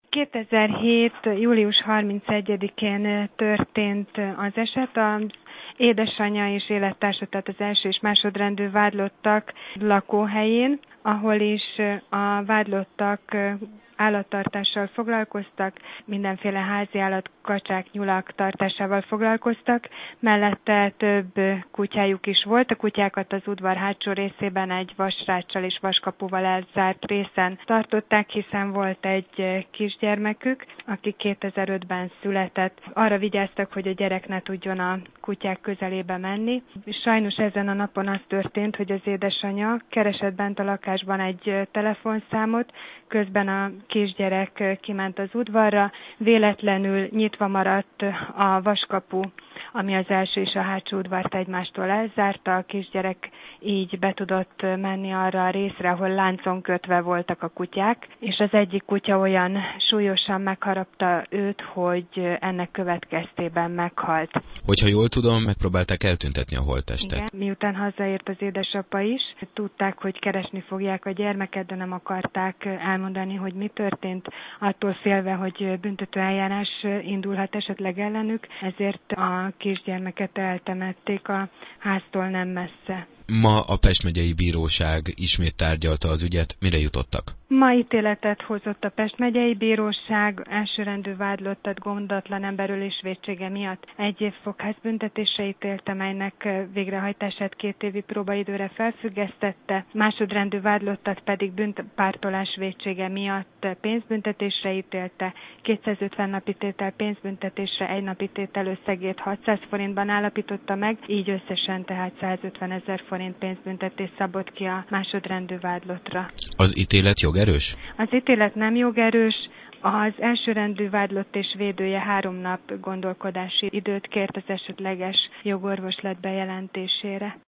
2007. július 31-én történt az eset. Az édesanyja és élettársa, tehát az első és másodrendű vádlottak lakóhelyén, ahol is a vádlottak állattartással foglalkoztak, mindenféle háziállat, kacsák, nyulak tartásával foglalkoztak, mellette több kutyájuk is volt. A kutyákat az udvar hátsó részében egy vasráccsal és vaskapuval elzárt részen tartották, hiszen volt egy kisgyermekük, aki 2005-ben született. Arra vigyáztak, hogy a gyerek ne tudjon a kutyák közelébe menni. Sajnos ezen a napon az történt, hogy az édesanyja keresett bent a lakásban egy telefonszámot, közben a kisgyerek kiment az udvarra, véletlenül nyitva maradt a vaskapu, ami az első és a hátsó udvart egymástól elzárta, a kisgyerek így be tudott menni arra a részre, ahol láncon kötve voltak a kutyák, és az egyik kutya olyan súlyosan megharapta őt, hogy ennek következtében meghalt. Hogyha jól tudom, megpróbálták eltüntetni a holttestet. Igen, miután hazaért az édesapa is, tudták, hogy keresni fogják a gyermeket, de nem akarták elmondani, hogy mi történt, attól félve, hogy büntetőeljárás indulhat esetleg ellenük, ezért a kisgyermeket eltemették a háztól nem messze. Ma a Pest megyei bíróság ismét tárgyalta az ügyet, mire jutottak? Ma ítéletet hozott a Pest megyei bíróság, elsőrendű vádlottat gondatlan emberölés vétsége miatt 1 év fogházbüntetésre ítélte, melynek végrehajtását 2 évi próbaidőre felfüggesztette, másodrendű vádlottat pedig pártolás vétsége miatt pénzbüntetésre ítélte, 250 napi tétel pénzbüntetésre 1 napi tétel összegét 600 forintban állapította meg, így összesen tehát 150 000 forint pénzbüntetést szabott ki a másodrendű vádlottra. Az ítélet jogerős? Az ítélet nem jogerős, az elsőrendű vádlott és védője 3 nap gondolkodási időt kért az esetleges jogorvoslat bejelentésére.